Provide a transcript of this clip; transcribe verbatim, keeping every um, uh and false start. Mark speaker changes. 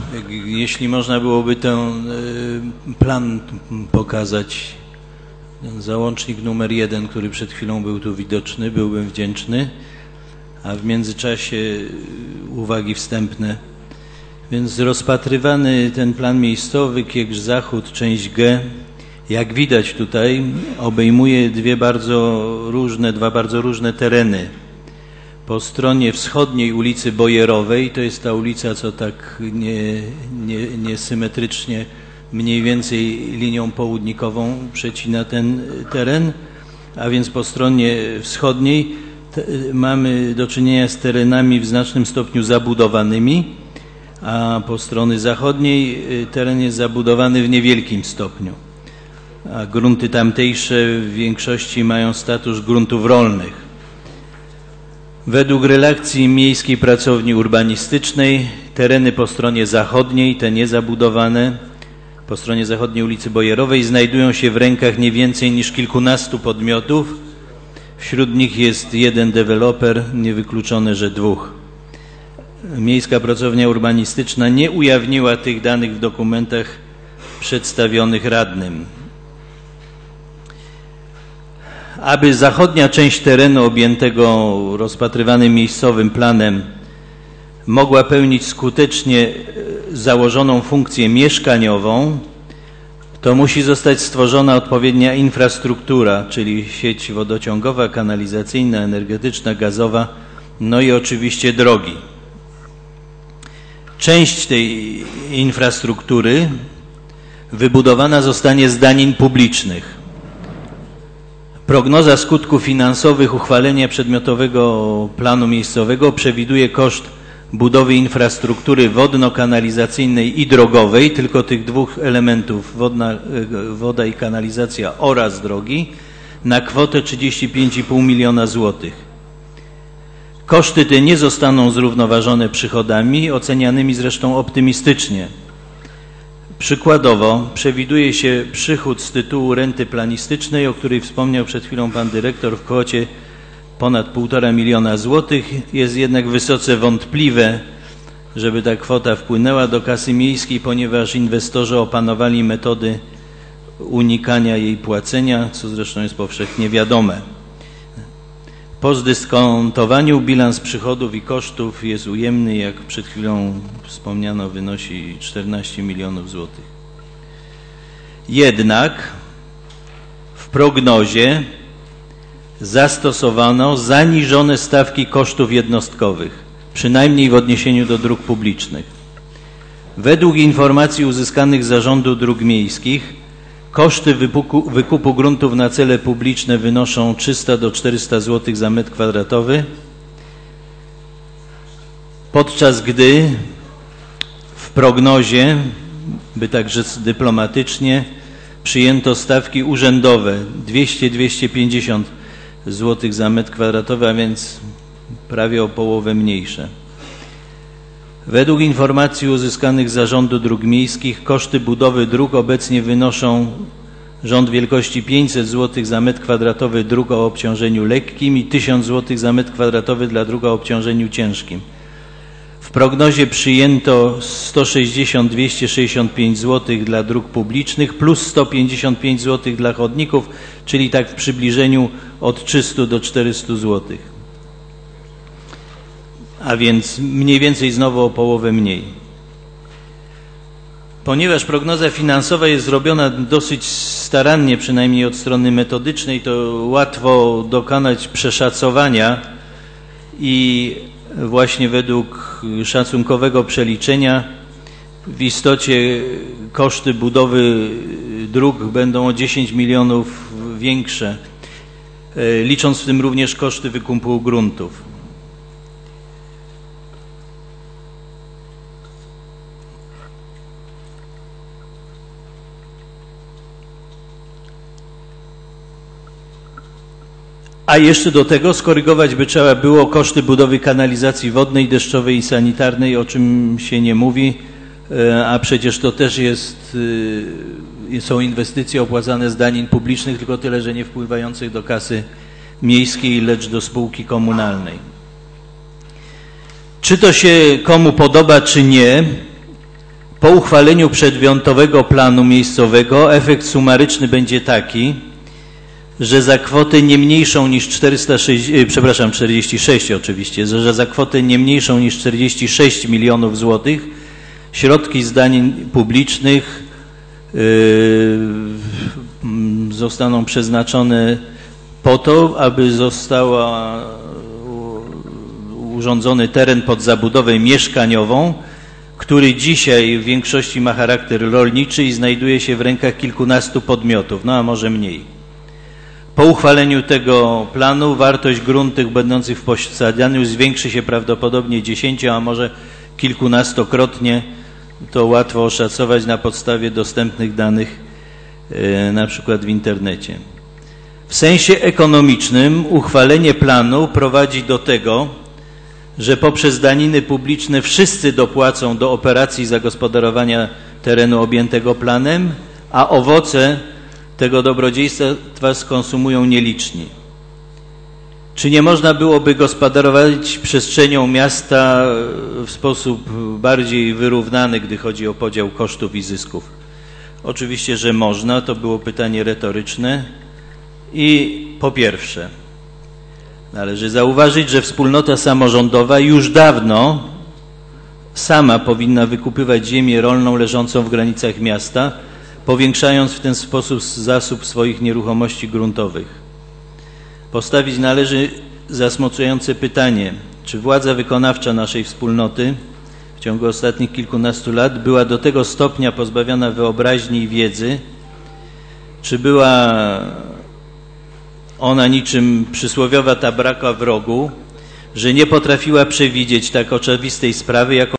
Speaker 1: jeśli można byłoby ten plan pokazać, ten załącznik numer jeden, który przed chwilą był tu widoczny, byłbym wdzięczny, a w międzyczasie uwagi wstępne. Więc rozpatrywany ten plan miejscowy, Kiekrzyn Zachód, część G, jak widać tutaj, obejmuje dwie bardzo różne, dwa bardzo różne tereny. Po stronie wschodniej ulicy Bojerowej, to jest ta ulica, co tak nie, nie, niesymetrycznie, mniej więcej linią południkową przecina ten teren, a więc po stronie wschodniej te, mamy do czynienia z terenami w znacznym stopniu zabudowanymi, a po stronie zachodniej teren jest zabudowany w niewielkim stopniu, a grunty tamtejsze w większości mają status gruntów rolnych. Według relacji Miejskiej Pracowni Urbanistycznej tereny po stronie zachodniej, te niezabudowane, po stronie zachodniej ulicy Bojerowej znajdują się w rękach nie więcej niż kilkunastu podmiotów. Wśród nich jest jeden deweloper, niewykluczone, że dwóch. Miejska Pracownia Urbanistyczna nie ujawniła tych danych w dokumentach przedstawionych radnym. Aby zachodnia część terenu objętego rozpatrywanym miejscowym planem mogła pełnić skutecznie założoną funkcję mieszkaniową, to musi zostać stworzona odpowiednia infrastruktura, czyli sieć wodociągowa, kanalizacyjna, energetyczna, gazowa, no i oczywiście drogi. Część tej infrastruktury wybudowana zostanie z danin publicznych. Prognoza skutków finansowych uchwalenia przedmiotowego planu miejscowego przewiduje koszt budowy infrastruktury wodno-kanalizacyjnej i drogowej, tylko tych dwóch elementów, wodna, woda i kanalizacja oraz drogi, na kwotę trzydzieści pięć i pół miliona złotych. Koszty te nie zostaną zrównoważone przychodami, ocenianymi zresztą optymistycznie. Przykładowo przewiduje się przychód z tytułu renty planistycznej, o której wspomniał przed chwilą pan dyrektor, w kwocie ponad półtora miliona złotych. Jest jednak wysoce wątpliwe, żeby ta kwota wpłynęła do kasy miejskiej, ponieważ inwestorzy opanowali metody unikania jej płacenia, co zresztą jest powszechnie wiadome. Po zdyskontowaniu bilans przychodów i kosztów jest ujemny, jak przed chwilą wspomniano, wynosi czternaście milionów złotych. Jednak w prognozie zastosowano zaniżone stawki kosztów jednostkowych, przynajmniej w odniesieniu do dróg publicznych. Według informacji uzyskanych z Zarządu Dróg Miejskich koszty wypuku, wykupu gruntów na cele publiczne wynoszą trzysta do czterystu złotych za metr kwadratowy, podczas gdy w prognozie, by tak rzec dyplomatycznie, przyjęto stawki urzędowe dwieście do dwustu pięćdziesięciu złotych za metr kwadratowy, a więc prawie o połowę mniejsze. Według informacji uzyskanych z Zarządu Dróg Miejskich koszty budowy dróg obecnie wynoszą rząd wielkości pięćset złotych za metr kwadratowy dróg o obciążeniu lekkim i tysiąc złotych za metr kwadratowy dla dróg o obciążeniu ciężkim. W prognozie przyjęto sto sześćdziesiąt do dwustu sześćdziesięciu pięciu złotych dla dróg publicznych plus sto pięćdziesiąt pięć złotych dla chodników, czyli tak w przybliżeniu od trzystu do czterystu złotych. A więc mniej więcej znowu o połowę mniej. Ponieważ prognoza finansowa jest zrobiona dosyć starannie, przynajmniej od strony metodycznej, to łatwo dokonać przeszacowania i właśnie według szacunkowego przeliczenia w istocie koszty budowy dróg będą o dziesięć milionów większe, licząc w tym również koszty wykupu gruntów. A jeszcze do tego skorygować by trzeba było koszty budowy kanalizacji wodnej, deszczowej i sanitarnej, o czym się nie mówi, a przecież to też jest, są inwestycje opłacane z danin publicznych, tylko tyle, że nie wpływających do kasy miejskiej, lecz do spółki komunalnej. Czy to się komu podoba, czy nie, Po uchwaleniu przedmiotowego planu miejscowego efekt sumaryczny będzie taki, że za kwotę nie mniejszą niż czterysta sześćdziesiąt, przepraszam, czterdzieści sześć oczywiście, że za kwotę nie mniejszą niż czterdzieści sześć milionów złotych środki z danin publicznych yy, zostaną przeznaczone po to, aby została urządzony teren pod zabudowę mieszkaniową, który dzisiaj w większości ma charakter rolniczy i znajduje się w rękach kilkunastu podmiotów, no a może mniej. Po uchwaleniu tego planu wartość gruntów będących w posiadaniu zwiększy się prawdopodobnie dziesięcio, a może kilkunastokrotnie. To łatwo oszacować na podstawie dostępnych danych, yy, na przykład w internecie. W sensie ekonomicznym uchwalenie planu prowadzi do tego, że poprzez daniny publiczne wszyscy dopłacą do operacji zagospodarowania terenu objętego planem, a owoce tego dobrodziejstwa skonsumują nieliczni. Czy nie można byłoby gospodarować przestrzenią miasta w sposób bardziej wyrównany, gdy chodzi o podział kosztów i zysków? Oczywiście, że można. To było pytanie retoryczne. I po pierwsze, należy zauważyć, że wspólnota samorządowa już dawno sama powinna wykupywać ziemię rolną leżącą w granicach miasta, powiększając w ten sposób zasób swoich nieruchomości gruntowych. Postawić należy zasmucające pytanie, czy władza wykonawcza naszej wspólnoty w ciągu ostatnich kilkunastu lat była do tego stopnia pozbawiona wyobraźni i wiedzy, czy była ona niczym przysłowiowa tabraka w rogu, że nie potrafiła przewidzieć tak oczywistej sprawy, jaką